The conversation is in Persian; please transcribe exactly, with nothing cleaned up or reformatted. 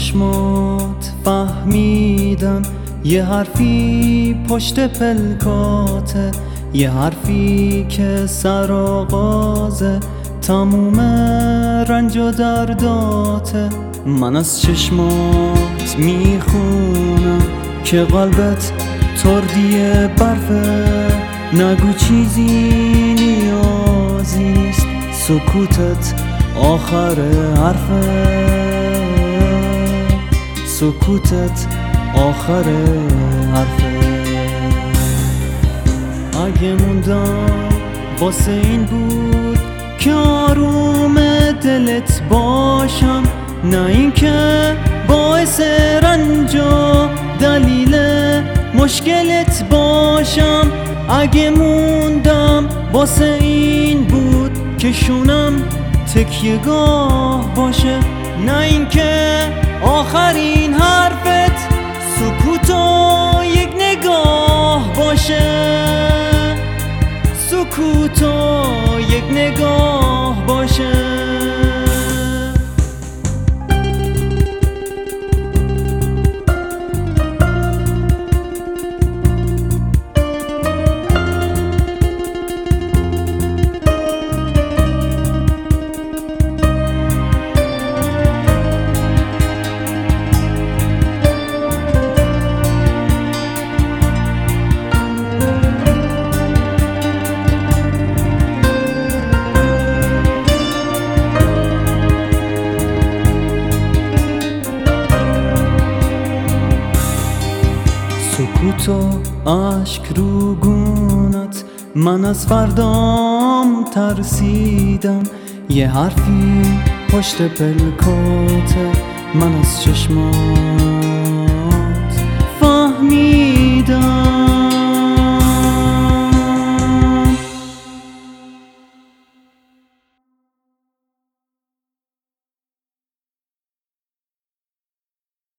چشمات فهمیدم یه حرفی پشت پلکاته، یه حرفی که سرآغازه تموم رنج و درداته. من از چشمات میخونم که قلبت تردی برفه، نگو چیزی نیازی نیست، سکوتت آخر حرفه، سکوتت آخر حرفه. اگه موندم واسه این بود که آروم دلت باشم، نه این که باعث رنج و دلیل مشکلت باشم. اگه موندم واسه این بود که شونم تکیه گاه باشه، نه این که آخرین حرفت سکوت و یک نگاه باشه، سکوت و یک نگاه باشه. سکوت و عشق رو گونت، من از فردام ترسیدم. یه حرفی پشت پلکاته، من از چشمات